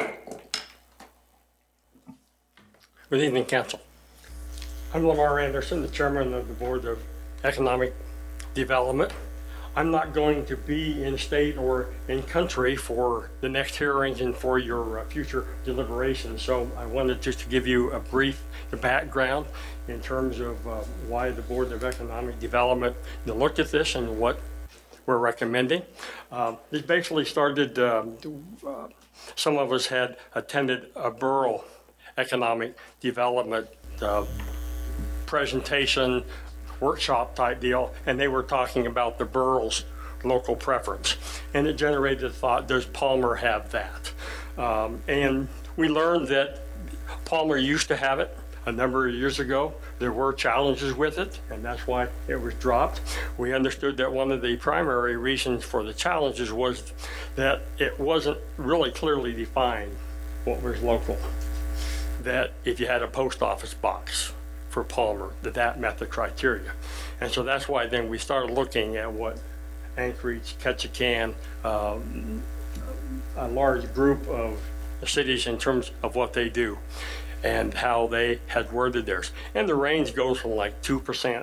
Good evening, Council. I'm Lamar Anderson, the Chairman of the Board of Economic Development. I'm not going to be in state or in country for the next hearings and for your future deliberations, so I wanted just to give you a brief background in terms of why the Board of Economic Development looked at this and what we're recommending. This basically started, some of us had attended a borough economic development presentation, workshop type deal, and they were talking about the borough's local preference. And it generated the thought, does Palmer have that? And we learned that Palmer used to have it a number of years ago. There were challenges with it, and that's why it was dropped. We understood that one of the primary reasons for the challenges was that it wasn't really clearly defined what was local. That if you had a post office box for Palmer, that met the criteria. And so that's why then we started looking at what Anchorage, Ketchikan, a large group of cities in terms of what they do and how they had worded theirs. And the range goes from like 2%,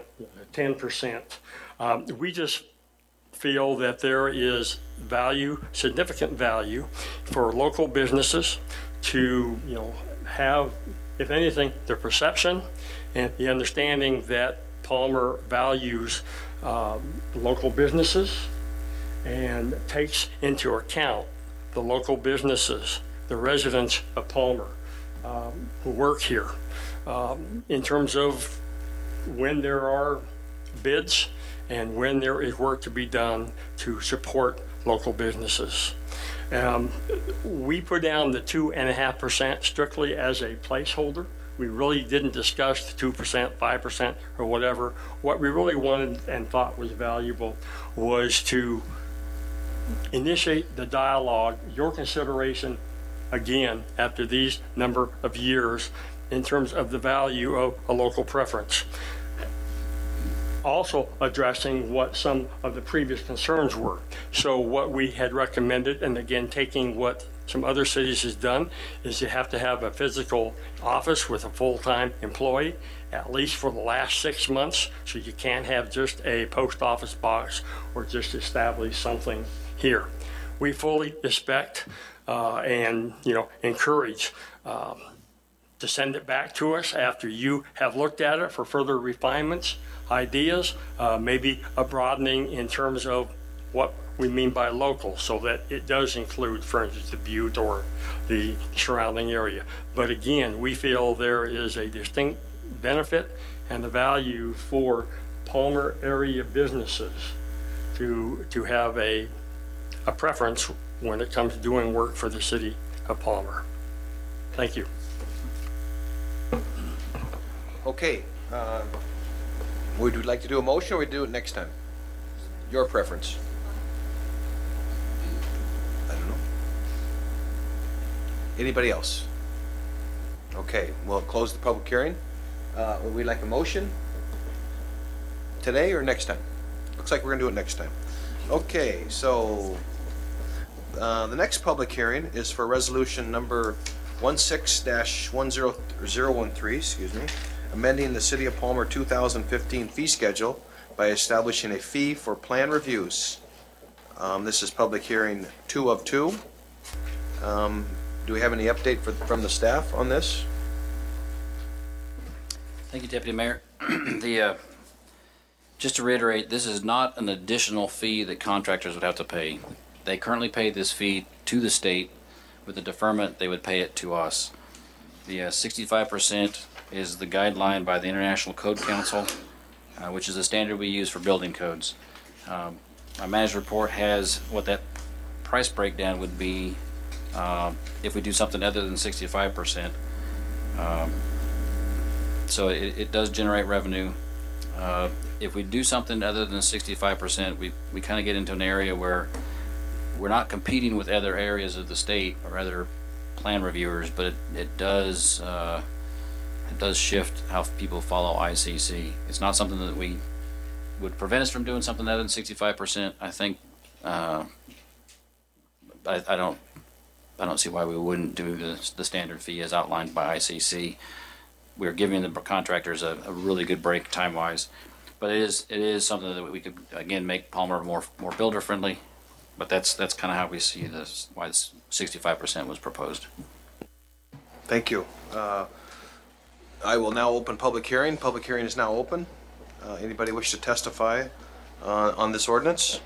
10%. We just feel that there is value, significant value for local businesses to, have, if anything, the perception and the understanding that Palmer values local businesses and takes into account the local businesses, the residents of Palmer who work here, in terms of when there are bids and when there is work to be done to support local businesses. We put down the 2.5% strictly as a placeholder. We really didn't discuss the 2%, 5%, or whatever. What we really wanted and thought was valuable was to initiate the dialogue, your consideration, again, after these number of years, in terms of the value of a local preference. Also addressing what some of the previous concerns were. So what we had recommended, and again, taking what some other cities has done, is you have to have a physical office with a full-time employee, at least for the last 6 months, so you can't have just a post office box or just establish something here. We fully expect and encourage to send it back to us after you have looked at it for further refinements, ideas, maybe a broadening in terms of what we mean by local, so that it does include, for instance, the Butte or the surrounding area. But again, we feel there is a distinct benefit and a value for Palmer area businesses to have a preference when it comes to doing work for the city of Palmer. Thank you. Okay. Would you like to do a motion, or we do it next time? Your preference. I don't know. Anybody else? Okay, we'll close the public hearing. Would we like a motion today or next time? Looks like we're gonna do it next time. Okay, so the next public hearing is for resolution number 16-10013, excuse me, amending the City of Palmer 2015 fee schedule by establishing a fee for plan reviews. This is public hearing 2 of 2. Do we have any update from the staff on this? Thank you, Deputy Mayor. Just to reiterate, this is not an additional fee that contractors would have to pay. they currently pay this fee to the state. With the deferment, they would pay it to us. The 65% is the guideline by the International Code Council, which is the standard we use for building codes. My manager's report has what that price breakdown would be if we do something other than 65%. So it does generate revenue. If we do something other than 65%, we kind of get into an area where we're not competing with other areas of the state or other plan reviewers, but it does shift how people follow ICC. It's not something that we would prevent us from doing something other than 65%. I think I don't see why we wouldn't do the standard fee as outlined by ICC. We're giving the contractors a really good break time-wise, but it is something that we could again make Palmer more builder friendly. But that's kind of how we see this, why this 65% was proposed. Thank you. I will now open public hearing. Public hearing is now open. Anybody wish to testify on this ordinance?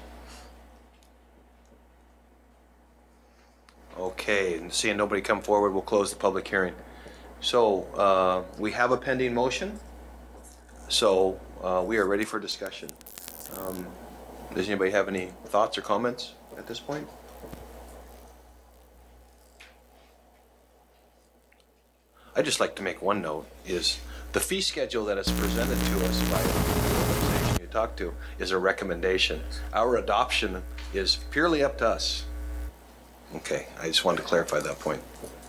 Okay, and seeing nobody come forward, we'll close the public hearing. So we have a pending motion. So we are ready for discussion. Does anybody have any thoughts or comments at this point? I'd just like to make one note, is the fee schedule that is presented to us by the organization you talked to is a recommendation. Our adoption is purely up to us. Okay, I just wanted to clarify that point.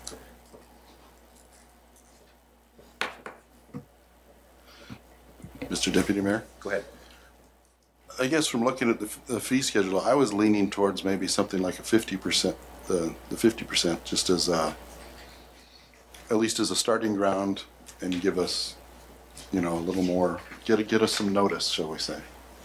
Mr. Deputy Mayor? Go ahead. I guess from looking at the fee schedule, I was leaning towards maybe something like a 50%, the 50%, just as at least as a starting ground, and give us, a little more, get us some notice, shall we say.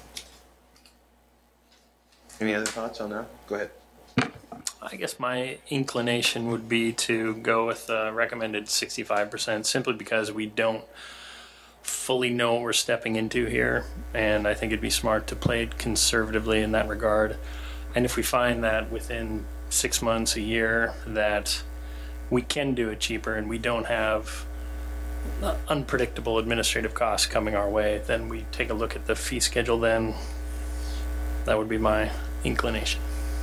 Any other thoughts on that? Go ahead. I guess my inclination would be to go with the recommended 65%, simply because we don't fully know what we're stepping into here, and I think it'd be smart to play it conservatively in that regard. And if we find that within 6 months, a year, that we can do it cheaper and we don't have unpredictable administrative costs coming our way, then we take a look at the fee schedule then. That would be my inclination.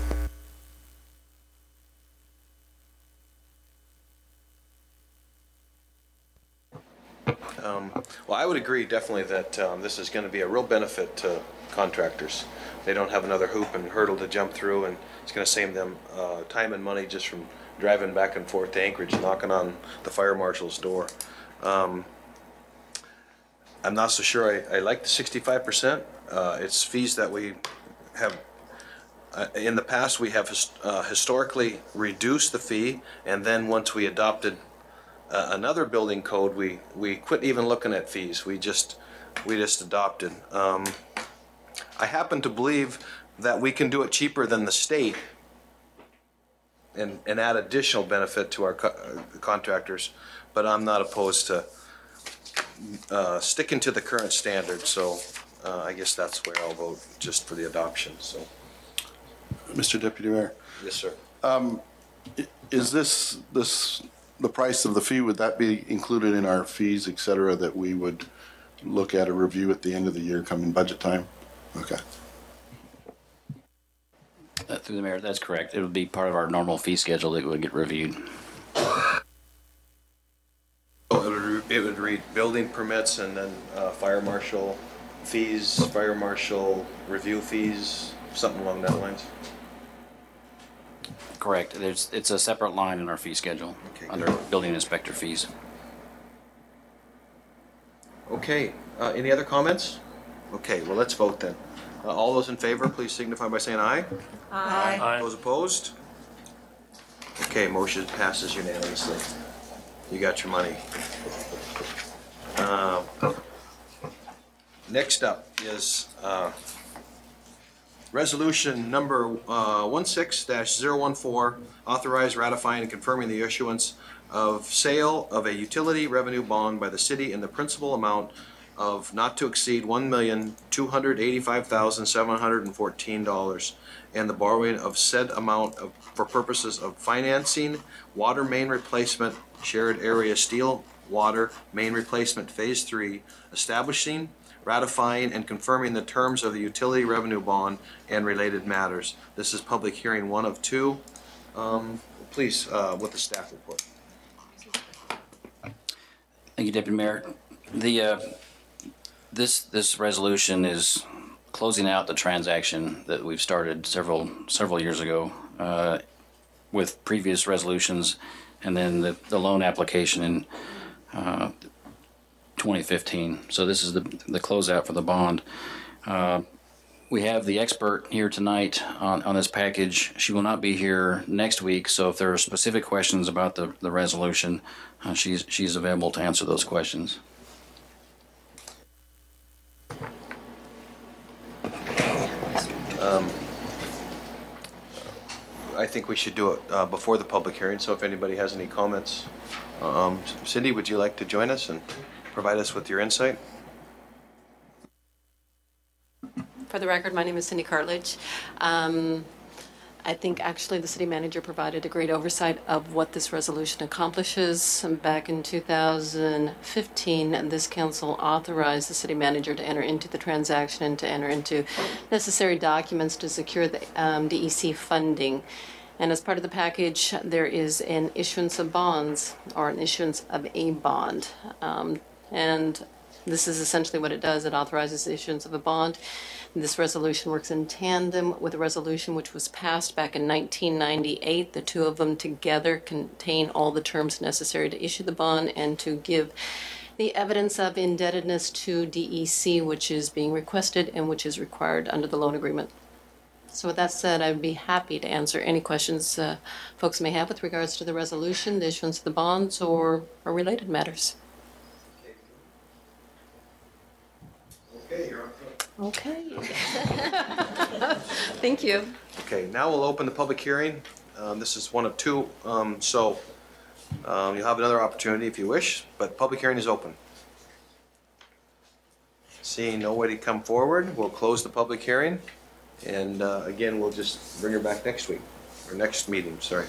Well, I would agree definitely that this is going to be a real benefit to contractors. They don't have another hoop and hurdle to jump through, and it's going to save them time and money just from driving back and forth to Anchorage, knocking on the fire marshal's door. I'm not so sure I like the 65%. It's fees that we have, in the past, we have historically reduced the fee, and then once we adopted another building code, we quit even looking at fees. We just adopted. I happen to believe that we can do it cheaper than the state and add additional benefit to our contractors, but I'm not opposed to sticking to the current standard. So I guess that's where I'll vote, just for the adoption. So, Mr. Deputy Mayor? Yes, sir. Is this the price of the fee, would that be included in our fees, et cetera, that we would look at a review at the end of the year coming budget time? Okay. Through the mayor, that's correct. It would be part of our normal fee schedule that would get reviewed. It would read building permits and then fire marshal fees, fire marshal review fees, something along that lines. Correct. It's a separate line in our fee schedule under building inspector fees. Okay, any other comments? Okay, well, let's vote then. All those in favor, please signify by saying aye. Aye. Aye. Those opposed? Okay, motion passes unanimously. You got your money. Next up is resolution number 16-014, authorize, ratifying, and confirming the issuance of sale of a utility revenue bond by the city in the principal amount of not to exceed $1,285,714, and the borrowing of said amount for purposes of financing water main replacement, shared area steel water main replacement Phase 3, establishing, ratifying, and confirming the terms of the utility revenue bond and related matters. This is public hearing 1 of 2. Please, with the staff report. Thank you, Deputy Mayor. This resolution is closing out the transaction that we've started several years ago with previous resolutions, and then the loan application in 2015. So this is the closeout for the bond. We have the expert here tonight on this package. She will not be here next week, so if there are specific questions about the resolution, she's available to answer those questions. I think we should do it before the public hearing, so if anybody has any comments. Cindy, would you like to join us and provide us with your insight? For the record, my name is Cindy Cartledge. I think actually the city manager provided a great oversight of what this resolution accomplishes. Back in 2015, this council authorized the city manager to enter into the transaction and to enter into necessary documents to secure the DEC funding. And as part of the package, there is an issuance of bonds, or an issuance of a bond. And this is essentially what it does. It authorizes the issuance of a bond. This resolution works in tandem with a resolution which was passed back in 1998. The two of them together contain all the terms necessary to issue the bond and to give the evidence of indebtedness to DEC, which is being requested and which is required under the loan agreement. So with that said, I'd be happy to answer any questions folks may have with regards to the resolution, the issuance of the bonds, or related matters. Okay, you're on. Okay. Thank you. Okay, now we'll open the public hearing. This is 1 of 2, so you'll have another opportunity if you wish, but public hearing is open. Seeing nobody come forward, we'll close the public hearing, and again, we'll just bring her back next week, or next meeting, sorry.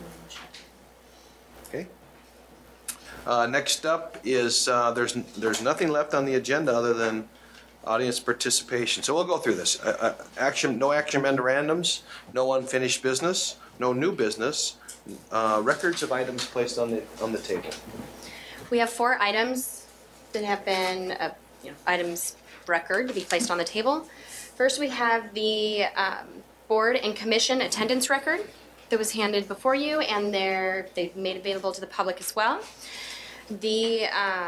Okay. Next up is, there's nothing left on the agenda other than audience participation. So we'll go through this. No action memorandums, no unfinished business, no new business, records of items placed on the table. We have 4 items that have been items record to be placed on the table. First, we have the board and commission attendance record that was handed before you, and they've made available to the public as well. The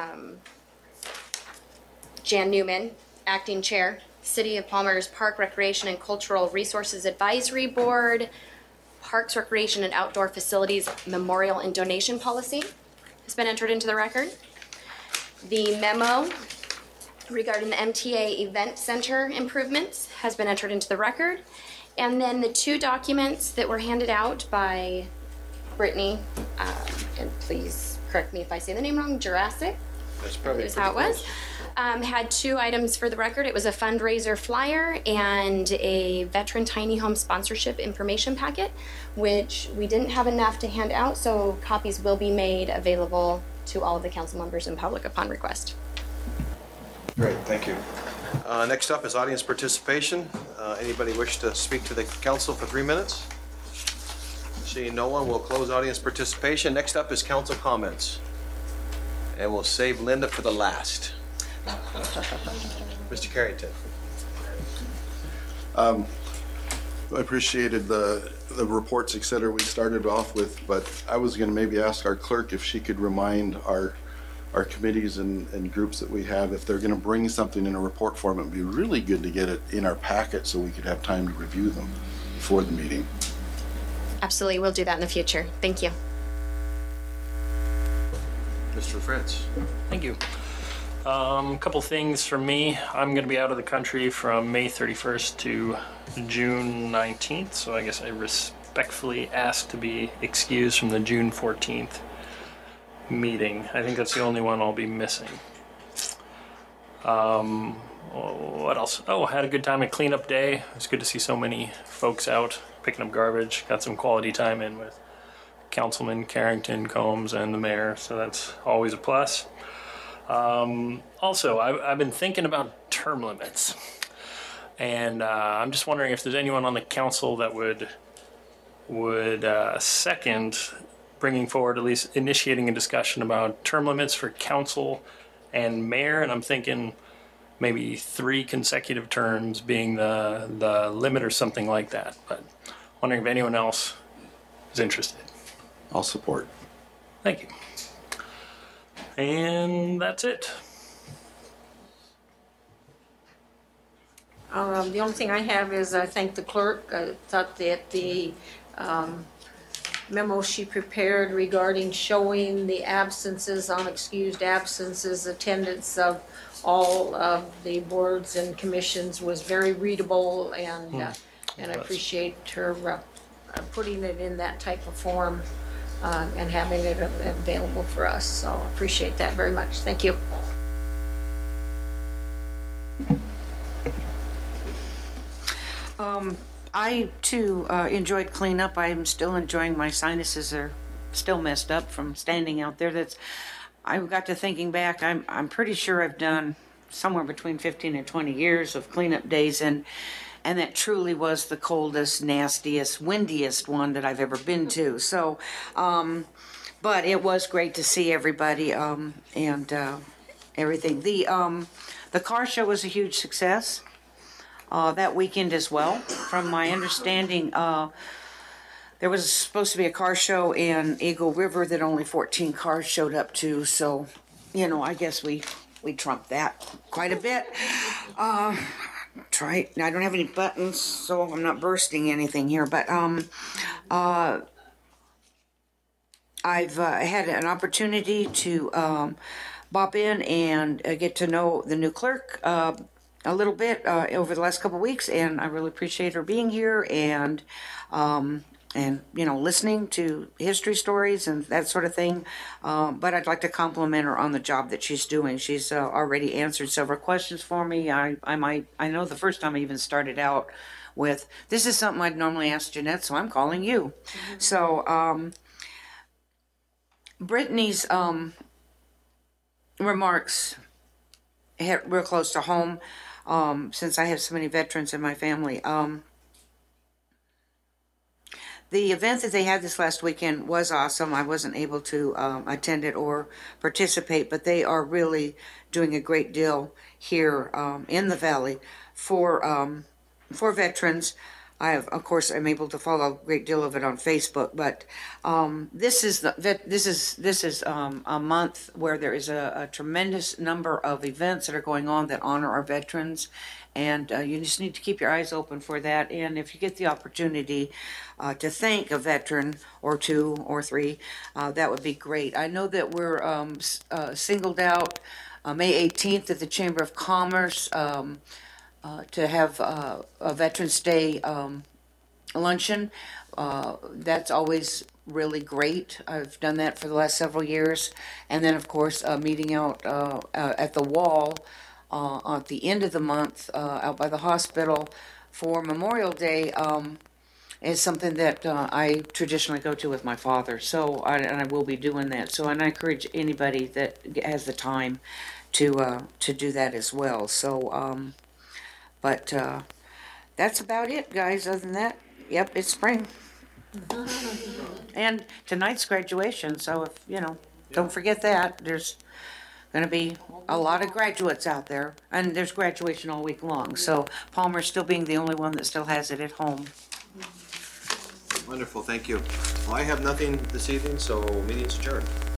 Jan Newman, Acting Chair, City of Palmer's Park, Recreation, and Cultural Resources Advisory Board, Parks, Recreation, and Outdoor Facilities Memorial and Donation Policy has been entered into the record. The memo regarding the MTA Event Center improvements has been entered into the record. And then the 2 documents that were handed out by Brittany, and please correct me if I say the name wrong, Jurassic. That's probably how it was. Had 2 items for the record. It was a fundraiser flyer and a veteran tiny home sponsorship information packet, which we didn't have enough to hand out, so copies will be made available to all of the council members and public upon request. Great, thank you. Next up is audience participation. Anybody wish to speak to the council for 3 minutes? Seeing no one, we'll close audience participation. Next up is council comments. And we'll save Linda for the last. Mr. Carrington. I appreciated the reports, et cetera, we started off with, but I was going to maybe ask our clerk if she could remind our committees and groups that we have, if they're going to bring something in a report form, it would be really good to get it in our packet so we could have time to review them before the meeting. Absolutely, we'll do that in the future. Thank you. Mr. Fritz. Thank you. A couple things from me. I'm going to be out of the country from May 31st to June 19th, so I guess I respectfully ask to be excused from the June 14th meeting. I think that's the only one I'll be missing. What else? Oh, I had a good time at cleanup day. It was good to see so many folks out picking up garbage. Got some quality time in with Councilman Carrington, Combs, and the mayor, so that's always a plus. Also, I've been thinking about term limits, and I'm just wondering if there's anyone on the council that would second bringing forward, at least initiating a discussion about term limits for council and mayor, and I'm thinking maybe 3 consecutive terms being the limit or something like that. But wondering if anyone else is interested. I'll support. Thank you. And that's it. The only thing I have is I thank the clerk. I thought that the memo she prepared regarding showing the absences, unexcused absences, attendance of all of the boards and commissions was very readable, and I appreciate her putting it in that type of form and having it available for us. So I appreciate that very much. Thank you. I too enjoyed cleanup. I'm still enjoying. My sinuses are still messed up from standing out there. I got to thinking back. I'm pretty sure I've done somewhere between 15 and 20 years of cleanup days, and that truly was the coldest, nastiest, windiest one that I've ever been to. So, but it was great to see everybody and everything. The car show was a huge success that weekend as well. From my understanding, there was supposed to be a car show in Eagle River that only 14 cars showed up to. So, I guess we trumped that quite a bit. Try. I don't have any buttons, so I'm not bursting anything here. But I've had an opportunity to bop in and get to know the new clerk a little bit over the last couple of weeks, and I really appreciate her being here and listening to history stories and that sort of thing. But I'd like to compliment her on the job that she's doing. She's already answered several questions for me. I know the first time I even started out with, this is something I'd normally ask Jeanette, so I'm calling you. Mm-hmm. So Brittany's remarks hit real close to home, since I have so many veterans in my family. The event that they had this last weekend was awesome. I wasn't able to attend it or participate, but they are really doing a great deal here in the Valley for veterans. Of course, I'm able to follow a great deal of it on Facebook, but this is a month where there is a tremendous number of events that are going on that honor our veterans, and you just need to keep your eyes open for that. And if you get the opportunity to thank a veteran or 2 or 3, that would be great. I know that we're singled out May 18th at the Chamber of Commerce to have a Veterans Day luncheon. That's always really great. I've done that for the last several years. And then, of course, meeting out at the Wall at the end of the month out by the hospital for Memorial Day is something that I traditionally go to with my father. So, and I will be doing that. So, and I encourage anybody that has the time to do that as well. So, but that's about it, guys. Other than that, yep, it's spring. And tonight's graduation, so if, don't forget that. There's going to be a lot of graduates out there, and there's graduation all week long. So Palmer still being the only one that still has it at home. Wonderful, thank you. Well, I have nothing this evening, so meeting's adjourned.